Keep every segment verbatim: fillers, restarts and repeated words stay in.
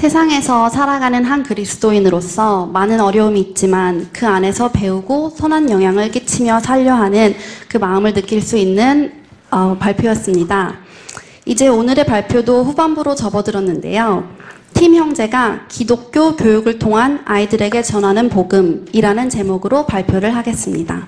세상에서 살아가는 한 그리스도인으로서 많은 어려움이 있지만 그 안에서 배우고 선한 영향을 끼치며 살려 하는 그 마음을 느낄 수 있는 어, 발표였습니다. 이제 오늘의 발표도 후반부로 접어들었는데요. 팀 형제가 기독교 교육을 통한 아이들에게 전하는 복음이라는 제목으로 발표를 하겠습니다.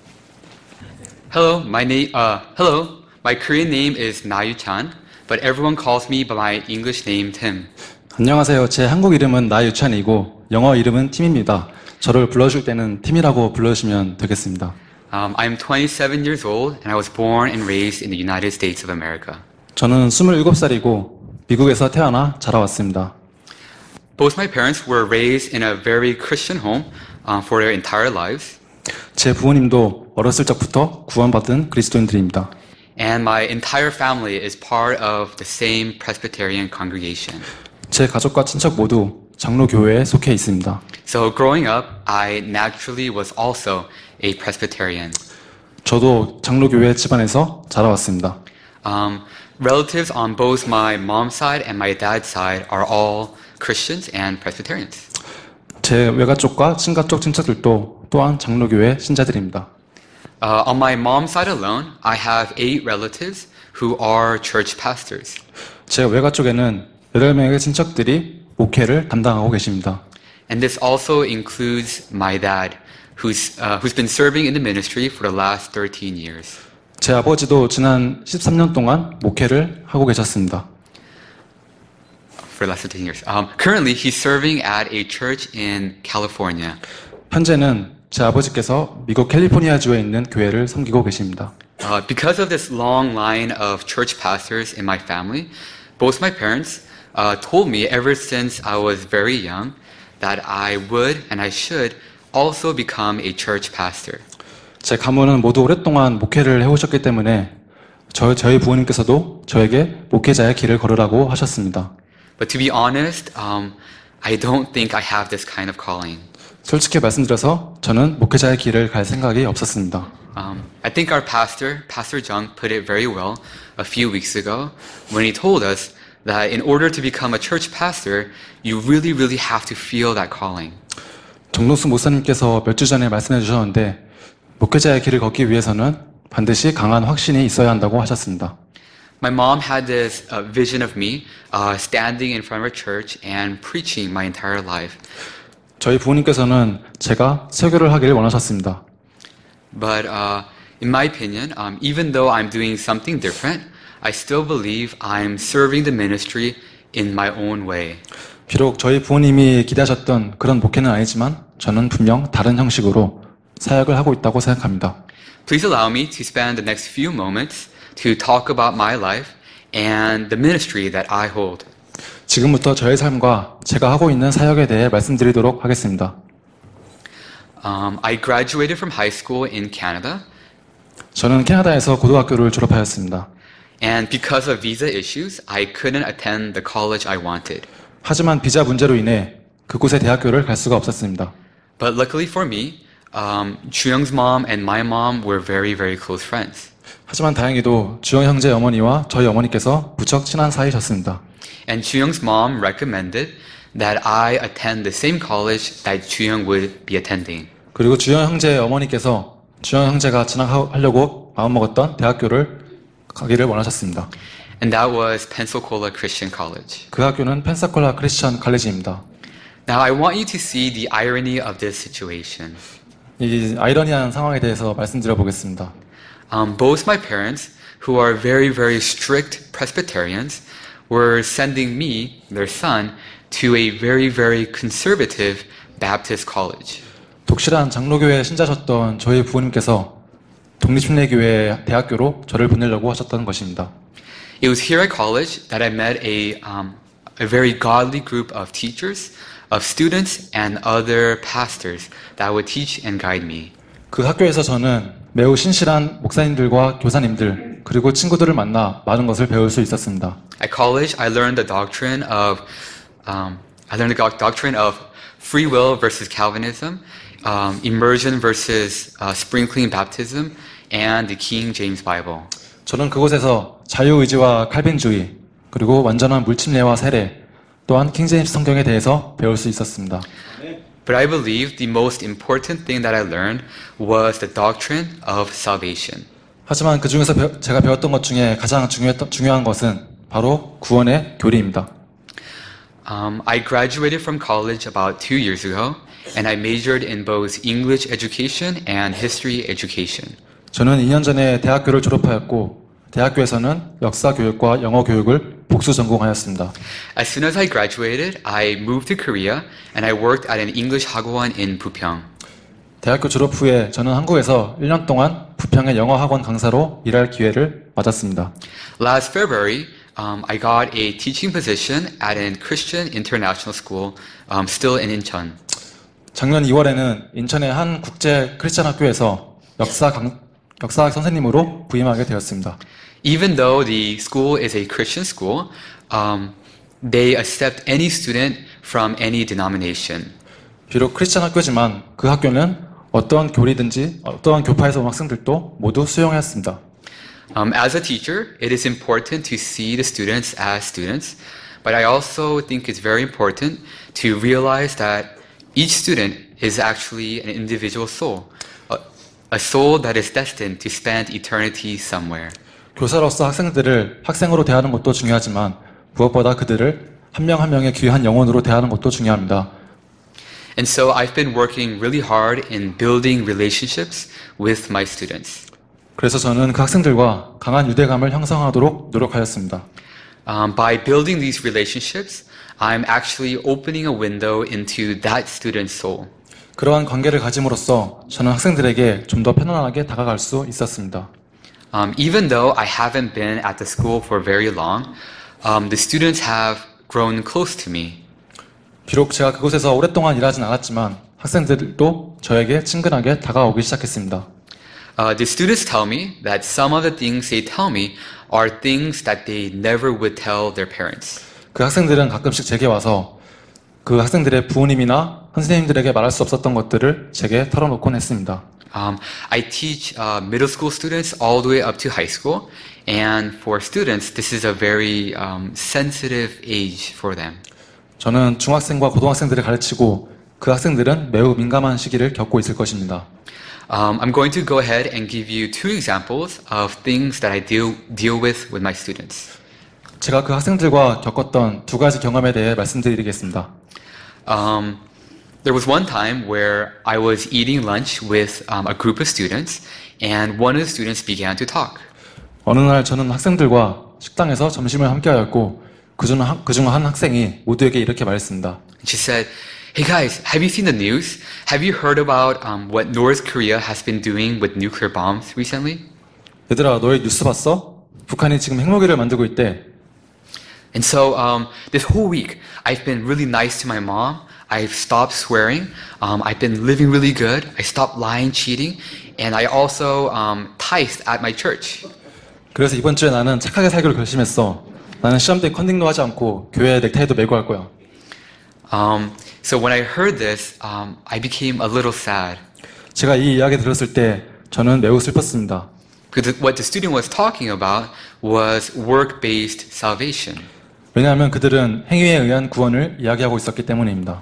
Hello, my name. Uh, hello, my Korean name is Nayu Chan, but everyone calls me by my English name Tim. 안녕하세요. 제 한국 이름은 나유찬이고 영어 이름은 팀입니다. 저를 불러줄 때는 팀이라고 불러주시면 되겠습니다. Um, I'm twenty-seven years old, and I was born and raised in the United States of America. 저는 스물일곱 살이고 미국에서 태어나 자라왔습니다. Both my parents were raised in a very Christian home uh, for their entire lives. 제 부모님도 어렸을 적부터 구원받은 그리스도인들입니다. And my entire family is part of the same Presbyterian congregation. 제 가족과 친척 모두 장로교회에 속해 있습니다. So growing up, I naturally was also a Presbyterian. 저도 장로교회 집안에서 자라왔습니다. Um, relatives on both my mom's side and my dad's side are all Christians and Presbyterians. 제 외가 쪽과 친가 쪽 친척들도 또한 장로교회 신자들입니다. Uh, on my mom's side alone, I have eight relatives who are church pastors. 제 외가 쪽에는 여덟 명의 친척들이 목회를 담당하고 계십니다. And this also includes my dad, who's, uh, who's been serving in the ministry for the last thirteen years. 제 아버지도 지난 십삼 년 동안 목회를 하고 계셨습니다. For the last thirteen years. Um, currently, he's serving at a church in California. 현재는 제 아버지께서 미국 캘리포니아주에 있는 교회를 섬기고 계십니다. Uh, because of this long line of church pastors in my family, both my parents uh, told me ever since I was very young that I would and I should also become a church pastor. 제 가문은 모두 오랫동안 목회를 해오셨기 때문에 저, 저희 부모님께서도 저에게 목회자의 길을 걸으라고 하셨습니다. But to be honest, um, I don't think I have this kind of calling. 솔직히 말씀드려서 저는 목회자의 길을 갈 생각이 없었습니다. Um, I think our pastor, Pastor Jung, put it very well a few weeks ago when he told us that in order to become a church pastor, you really, really have to feel that calling. 정동수 목사님께서 몇 주 전에 말씀해 주셨는데 목회자의 길을 걷기 위해서는 반드시 강한 확신이 있어야 한다고 하셨습니다. My mom had this uh, vision of me uh, standing in front of a church and preaching my entire life. 저희 부모님께서는 제가 설교를 하기를 원하셨습니다. But uh, in my opinion, um, even though I'm doing something different, I still believe I'm serving the ministry in my own way. 비록 저희 부모님이 기대하셨던 그런 목회는 아니지만 저는 분명 다른 형식으로 사역을 하고 있다고 생각합니다. Please allow me to spend the next few moments to talk about my life and the ministry that I hold. 지금부터 저의 삶과 제가 하고 있는 사역에 대해 말씀드리도록 하겠습니다. Um, I graduated from high school in Canada. 저는 캐나다에서 고등학교를 졸업하였습니다. And because of visa issues, I couldn't attend the college I wanted. 하지만 비자 문제로 인해 그곳의 대학교를 갈 수가 없었습니다. But luckily for me, um, 주영's mom and my mom were very, very close friends. 하지만 다행히도 주영 형제 어머니와 저희 어머니께서 무척 친한 사이셨습니다. And 주영's mom recommended that I attend the same college that 주영 would be attending. 그리고 주영 형제 어머니께서 주영 형제가 진학하려고 마음먹었던 대학교를 가기를 원하셨습니다. And that was Pensacola Christian College. 그 학교는 펜사콜라 크리스천 칼리지입니다. Now I want you to see the irony of this situation. 이 아이러니한 상황에 대해서 말씀드려 보겠습니다. Um, both my parents, who are very, very strict Presbyterians, were sending me, their son, to a very, very conservative Baptist college. 독실한 장로교회 신자셨던 저희 부모님께서 독립순례교회 대학교로 저를 보내려고 하셨던 것입니다. It was here at college that I met a, um, a very godly group of teachers, of students, and other pastors that would teach and guide me. 그 학교에서 저는 매우 신실한 목사님들과 교사님들 그리고 친구들을 만나 많은 것을 배울 수 있었습니다. At college, I learned the doctrine of um, I learned the doctrine of free will versus Calvinism, um, immersion versus uh, sprinkling baptism, and the King James Bible. 저는 그곳에서 자유의지와 칼빈주의 그리고 완전한 물침례와 세례 또한 킹제임스 성경에 대해서 배울 수 있었습니다. But I believe the most important thing that I learned was the doctrine of salvation. 하지만 그 중에서 배- 제가 배웠던 것 중에 가장 중요했던, 중요한 것은 바로 구원의 교리입니다. Um, I graduated from college about two years ago, and I majored in both English education and history education. 저는 이 년 전에 대학교를 졸업하였고 대학교에서는 역사 교육과 영어 교육을 복수 전공하였습니다. As soon as I graduated, I moved to Korea, and I worked at an English hagwon in Bupyeong. 대학교 졸업 후에 저는 한국에서 일 년 동안 부평의 영어 학원 강사로 일할 기회를 맞았습니다. Last February, um, I got a teaching position at an Christian international school, um, still in Incheon. 작년 이월에는 인천의 한 국제 크리스찬 학교에서 역사 강, 역사학 선생님으로 부임하게 되었습니다. Even though the school is a Christian school, um, they accept any student from any denomination. 비록 크리스찬 학교지만 그 학교는 어떠한 교리든지 어떠한 교파에서 온 학생들도 모두 수용하였습니다. Um, as a teacher, it is important to see the students as students, but I also think it's very important to realize that each student is actually an individual soul, a, a soul that is destined to spend eternity somewhere. 교사로서 학생들을 학생으로 대하는 것도 중요하지만 무엇보다 그들을 한 명 한 명의 귀한 영혼으로 대하는 것도 중요합니다. And so I've been working really hard in building relationships with my students. 그래서 저는 그 학생들과 강한 유대감을 형성하도록 노력하였습니다. Um, by building these relationships, I'm actually opening a window into that student's soul. 그러한 관계를 가짐으로써 저는 학생들에게 좀 더 편안하게 다가갈 수 있었습니다. Um, even though I haven't been at the school for very long, um, the students have grown close to me. 비록 제가 그곳에서 오랫동안 일하진 않았지만 학생들도 저에게 친근하게 다가오기 시작했습니다. Uh, the students tell me that some of the things they tell me are things that they never would tell their parents. 그 학생들은 가끔씩 제게 와서 그 학생들의 부모님이나 선생님들에게 말할 수 없었던 것들을 제게 털어놓곤 했습니다. Um, I teach uh, middle school students all the way up to high school, and for students, this is a very um, sensitive age for them. 저는 중학생과 고등학생들을 가르치고 그 학생들은 매우 민감한 시기를 겪고 있을 것입니다. Um, I'm going to go ahead and give you two examples of things that I deal, deal with with my students. 제가 그 학생들과 겪었던 두 가지 경험에 대해 말씀드리겠습니다. Um, there was one time where I was eating lunch with um, a group of students, and one of the students began to talk. 어느 날 저는 학생들과 식당에서 점심을 함께하였고 그중 한, 그중 한 학생이 모두에게 이렇게 말했습니다. She said, "Hey guys, have you seen the news? Have you heard about um, what North Korea has been doing with nuclear bombs recently?" 얘들아, 너희 뉴스 봤어? 북한이 지금 핵무기를 만들고 있대. And so um, this whole week, I've been really nice to my mom. I've stopped swearing. Um, I've been living really good. I stopped lying, cheating, and I also um, tithed at my church. 그래서 이번 주에 나는 착하게 살기로 결심했어. 나는 시험 때 컨닝도 하지 않고 교회에 넥타이도 메고 할 거야. Um, so when I heard this, um, I became a little sad. 제가 이 이야기 들었을 때 저는 매우 슬펐습니다. Because what the student was talking about was work-based salvation. 왜냐하면 그들은 행위에 의한 구원을 이야기하고 있었기 때문입니다.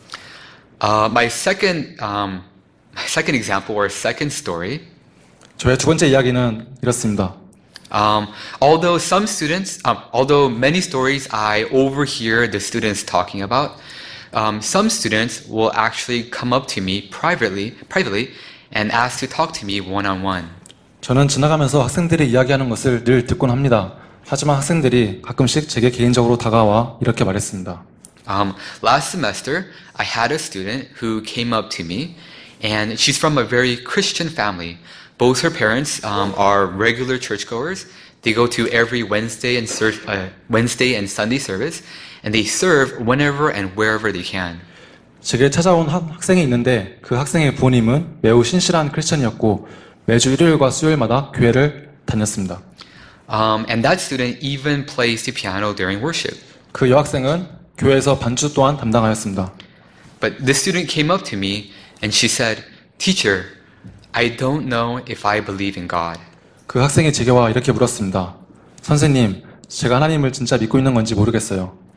Uh, my second, um, my second example or second story. 저의 두 번째 이야기는 이렇습니다. Um, although some students, um, although many stories I overhear the students talking about, um, some students will actually come up to me privately, privately, and ask to talk to me one-on-one. 저는 지나가면서 학생들이 이야기하는 것을 늘 듣곤 합니다. 하지만 학생들이 가끔씩 제게 개인적으로 다가와 이렇게 말했습니다. Um, last semester, I had a student who came up to me, and she's from a very Christian family. Both her parents um, are regular churchgoers. They go to every Wednesday and sur- uh, Wednesday and Sunday service, and they serve whenever and wherever they can. 제게 찾아온 학- 학생이 있는데 그 학생의 부모님은 매우 신실한 크리스천이었고 매주 일요일과 수요일마다 교회를 다녔습니다. Um, and that student even plays the piano during worship. 그 여학생은 교회에서 반주 또한 담당하였습니다. But this student came up to me and she said, "Teacher, I don't know if I believe in God." 그 학생이 제게 와 이렇게 물었습니다. 선생님, 제가 하나님을 진짜 믿고 있는 건지 모르겠어요.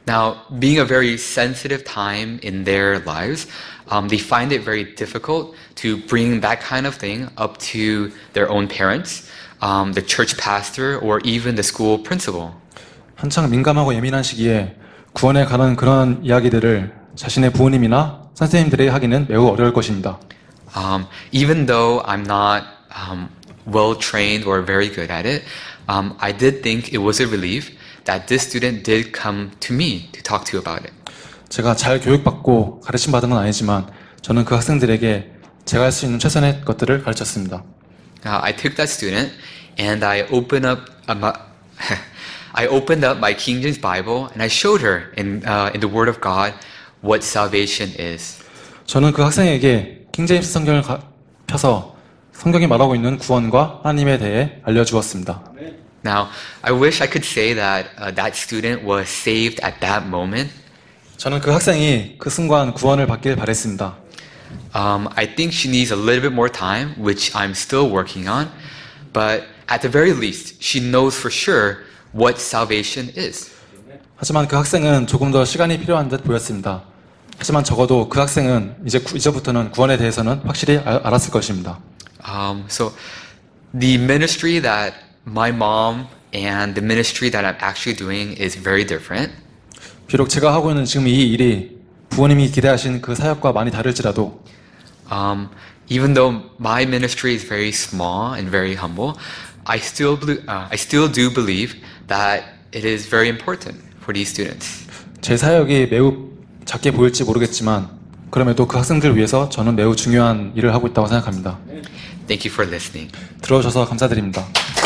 Now, being a very sensitive time in their lives, um, they find it very difficult to bring that kind of thing up to their own parents, um, the church pastor, or even the school principal. 한창 민감하고 예민한 시기에 구원에 관한 그런 이야기들을 자신의 부모님이나 선생님들에게 하기는 매우 어려울 것입니다. Um, even though I'm not um, well trained or very good at it, um, I did think it was a relief that this student did come to me to talk to about it. 제가 잘 교육받고 가르침 받은 건 아니지만 저는 그 학생들에게 제가 할 수 있는 최선의 것들을 가르쳤습니다. Uh, I took that student and I opened up a, my, I opened up my King James Bible and I showed her in uh, in the Word of God what salvation is. 저는 그 학생에게 킹제임스 성경을 가, 펴서 성경이 말하고 있는 구원과 하나님에 대해 알려주었습니다. Now, I wish I could say that uh, that student was saved at that moment. 저는 그 학생이 그 순간 구원을 받길 바랬습니다. Um, I think she needs a little bit more time, which I'm still working on. But at the very least, she knows for sure what salvation is. 하지만 그 학생은 조금 더 시간이 필요한 듯 보였습니다. 하지만 적어도 그 학생은 이제 구, 이제부터는 구원에 대해서는 확실히 알, 알았을 것입니다. Um, so, the ministry that my mom and the ministry that I'm actually doing is very different. 비록 제가 하고 있는 지금 이 일이 부모님이 기대하신 그 사역과 많이 다를지라도 Um, even though my ministry is very small and very humble, I still, bel- uh, I still do believe that it is very important for these students. 제 사역이 매우 작게 보일지 모르겠지만 그럼에도 그 학생들을 위해서 저는 매우 중요한 일을 하고 있다고 생각합니다. Thank you for listening. 들어주셔서 감사드립니다.